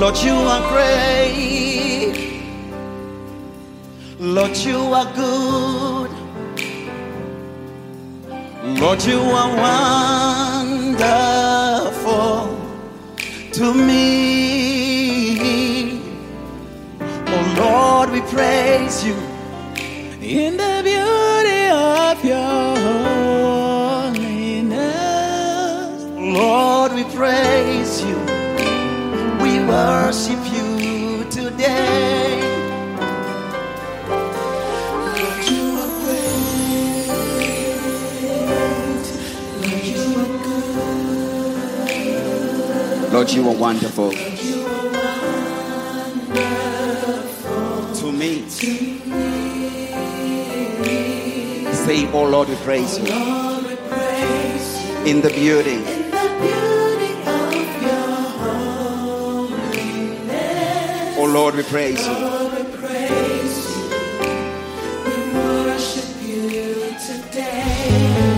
Lord, you are great. Lord, you are good. Lord, you are wonderful to me. Oh Lord, we praise you in the beauty of your holiness. Lord, we praise you. We worship you today. Lord, you are great. Lord, you are good. Lord, you are wonderful. Lord, you are wonderful to me. Say, oh Lord, we praise you. Lord, we praise you. In the beauty. Oh Lord, we praise you. Lord, we praise you. We worship you today.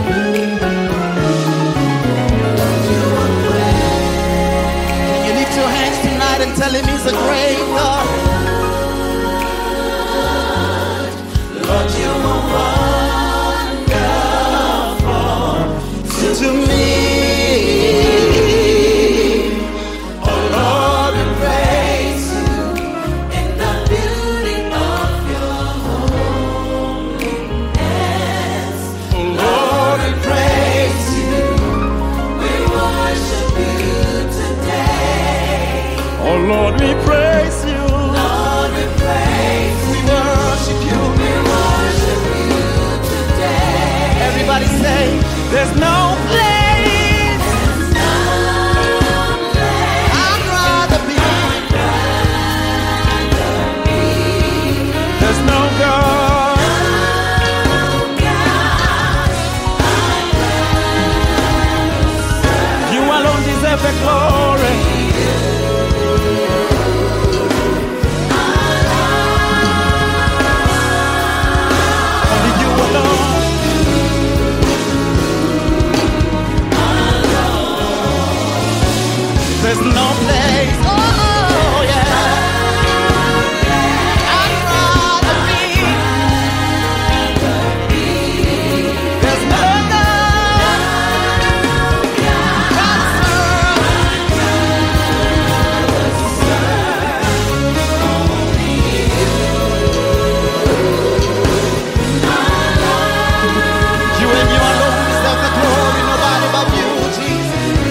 Lord, you are great. Can you lift your hands tonight and tell him he's a great God? Lord, you are wonderful to me. Lord, we praise you. Lord, we praise you. We worship you. We worship you today. Everybody say, there's no place. There's no place. I'd rather be. There's no God. You alone deserve the glory. There's no place, oh yeah, I'd rather be. There's no you and you alone deserve the glory, nobody but you, Jesus.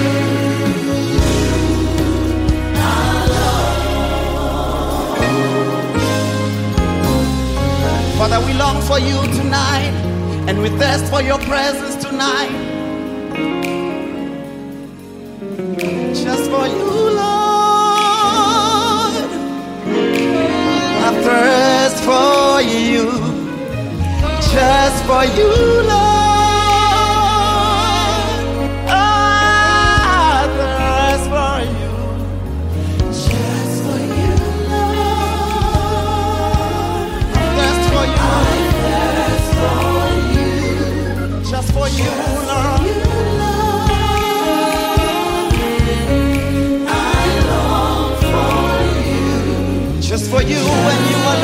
Father, we long for you tonight, and we thirst for your presence tonight. Just for you, Lord. I thirst for you. Just for you, Lord. I thirst for you. Just for you, Lord. I thirst for you. Just for you, Lord. I long for you. Just for you and you alone.